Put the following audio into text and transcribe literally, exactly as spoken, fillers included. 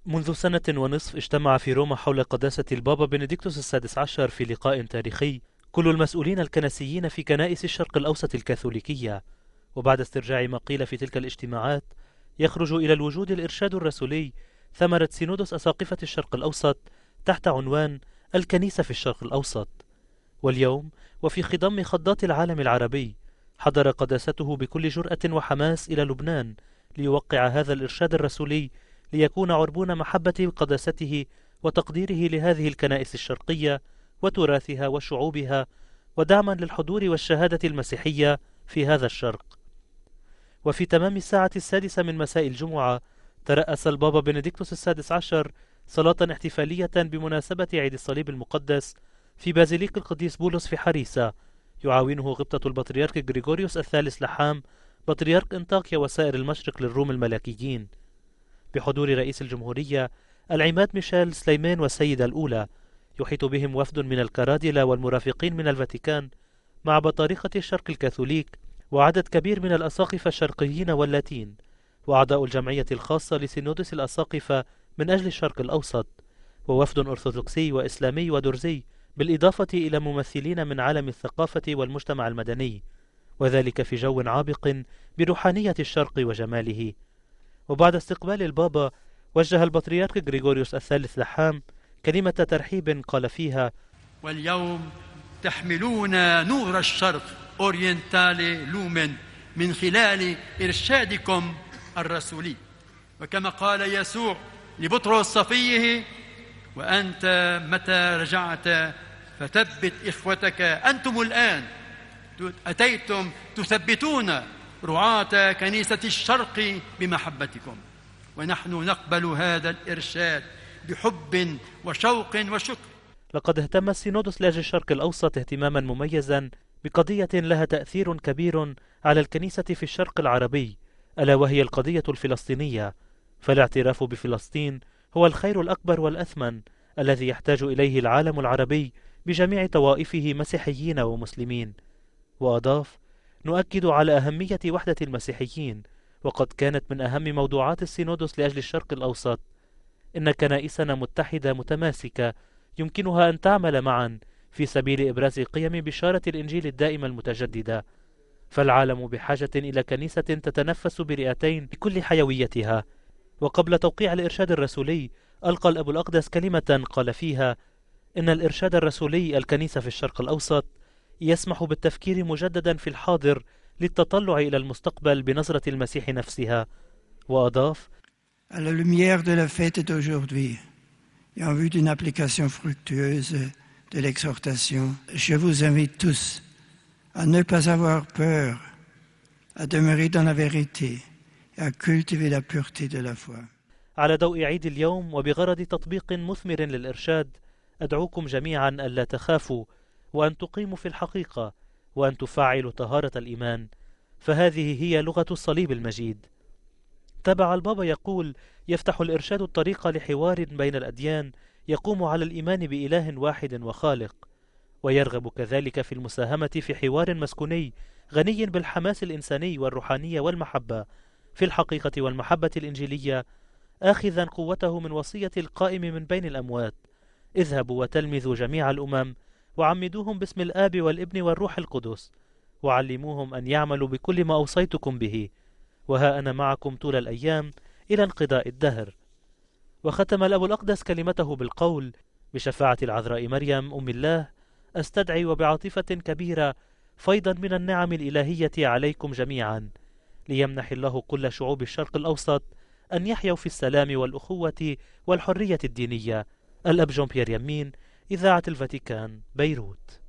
منذ سنة ونصف اجتمع في روما حول قداسة البابا بنديكتوس السادس عشر في لقاء تاريخي كل المسؤولين الكنسيين في كنائس الشرق الأوسط الكاثوليكية. وبعد استرجاع ما قيل في تلك الاجتماعات يخرج إلى الوجود الإرشاد الرسولي، ثمرة سينودس أساقفة الشرق الأوسط تحت عنوان الكنيسة في الشرق الأوسط. واليوم وفي خضم خضات العالم العربي حضر قداسته بكل جرأة وحماس إلى لبنان ليوقع هذا الإرشاد الرسولي، ليكون عربون محبة قداسته وتقديره لهذه الكنائس الشرقية وتراثها وشعوبها، ودعما للحضور والشهادة المسيحية في هذا الشرق. وفي تمام الساعة السادسة من مساء الجمعة ترأس البابا بنديكتوس السادس عشر صلاة احتفالية بمناسبة عيد الصليب المقدس في بازيليك القديس بولس في حريسة، يعاونه غبطة البطريرك غريغوريوس الثالث لحام بطريرك انطاكيا وسائر المشرق للروم الملاكيين، بحضور رئيس الجمهورية العماد ميشيل سليمان والسيدة الأولى. يحيط بهم وفد من الكرادلة والمرافقين من الفاتيكان مع بطارقة الشرق الكاثوليك وعدد كبير من الأساقفة الشرقيين واللاتين وأعضاء الجمعية الخاصة لسينودس الأساقفة من أجل الشرق الأوسط، ووفد أرثوذكسي وإسلامي ودرزي، بالإضافة إلى ممثلين من عالم الثقافة والمجتمع المدني، وذلك في جو عابق بروحانية الشرق وجماله. وبعد استقبال البابا وجه البطريرك غريغوريوس الثالث لحام كلمة ترحيب قال فيها: واليوم تحملون نور الشرق أورينتالي لومن من خلال إرشادكم الرسولي، وكما قال يسوع لبطرس صفيه: وأنت متى رجعت فثبت إخوتك، أنتم الآن أتيتم تثبتون رعاة كنيسة الشرق بمحبتكم، ونحن نقبل هذا الإرشاد بحب وشوق وشكر. لقد اهتم السينودس لأجل الشرق الأوسط اهتماما مميزا بقضية لها تأثير كبير على الكنيسة في الشرق العربي، ألا وهي القضية الفلسطينية. فالاعتراف بفلسطين هو الخير الأكبر والأثمن الذي يحتاج إليه العالم العربي بجميع طوائفه مسيحيين ومسلمين. وأضاف: نؤكد على أهمية وحدة المسيحيين، وقد كانت من أهم موضوعات السينودس لأجل الشرق الأوسط. إن كنائسنا متحدة متماسكة يمكنها أن تعمل معا في سبيل إبراز قيم بشارة الإنجيل الدائمة المتجددة، فالعالم بحاجة إلى كنيسة تتنفس برئتين بكل حيويتها. وقبل توقيع الإرشاد الرسولي ألقى الأب الأقدس كلمة قال فيها إن الإرشاد الرسولي الكنيسة في الشرق الأوسط يسمح بالتفكير مجددا في الحاضر للتطلع إلى المستقبل بنظرة المسيح نفسها. وأضاف: À la lumière de la fête d'aujourd'hui et en vue d'une application fructueuse de l'exhortation, je vous invite tous à ne pas avoir peur, à demeurer dans la vérité et à cultiver la pureté de la foi. على ضوء عيد اليوم وبغرض تطبيق مثمر للإرشاد أدعوكم جميعا ألا تخافوا، وأن تقيموا في الحقيقة، وأن تفعلوا طهارة الإيمان، فهذه هي لغة الصليب المجيد. تبع البابا يقول: يفتح الإرشاد الطريق لحوار بين الأديان يقوم على الإيمان بإله واحد وخالق، ويرغب كذلك في المساهمة في حوار مسكوني غني بالحماس الإنساني والروحانية والمحبة في الحقيقة والمحبة الإنجيلية، آخذا قوته من وصية القائم من بين الأموات: اذهبوا وتلمذوا جميع الأمم وعمدوهم باسم الآب والابن والروح القدس، وعلموهم أن يعملوا بكل ما أوصيتكم به، وها أنا معكم طول الأيام إلى انقضاء الدهر. وختم الأب الأقدس كلمته بالقول: بشفاعة العذراء مريم أم الله أستدعي وبعاطفة كبيرة فيضا من النعم الإلهية عليكم جميعا، ليمنح الله كل شعوب الشرق الأوسط أن يحيوا في السلام والأخوة والحرية الدينية. الأب جون بيير يمين، إذاعة الفاتيكان، بيروت.